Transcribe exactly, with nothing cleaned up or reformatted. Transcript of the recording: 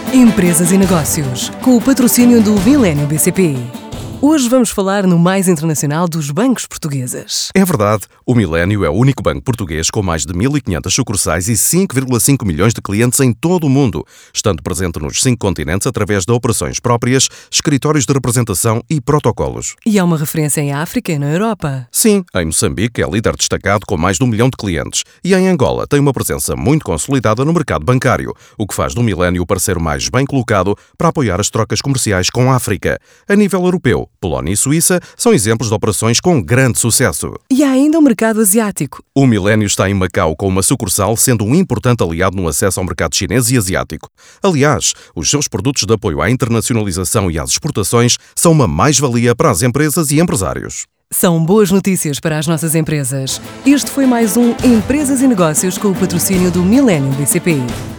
Empresas e Negócios, com o patrocínio do Millennium B C P. Hoje vamos falar no mais internacional dos bancos portugueses. É verdade, o Millennium é o único banco português com mais de mil e quinhentas sucursais e cinco vírgula cinco milhões de clientes em todo o mundo, estando presente nos cinco continentes através de operações próprias, escritórios de representação e protocolos. E é uma referência em África e na Europa. Sim, em Moçambique é líder destacado com mais de um milhão de clientes e em Angola tem uma presença muito consolidada no mercado bancário, o que faz do Millennium o parceiro mais bem colocado para apoiar as trocas comerciais com a África. A nível europeu, Polónia e Suíça são exemplos de operações com grande sucesso. E há ainda o mercado asiático. O Millennium está em Macau com uma sucursal, sendo um importante aliado no acesso ao mercado chinês e asiático. Aliás, os seus produtos de apoio à internacionalização e às exportações são uma mais-valia para as empresas e empresários. São boas notícias para as nossas empresas. Este foi mais um Empresas e Negócios com o patrocínio do Millennium B C P.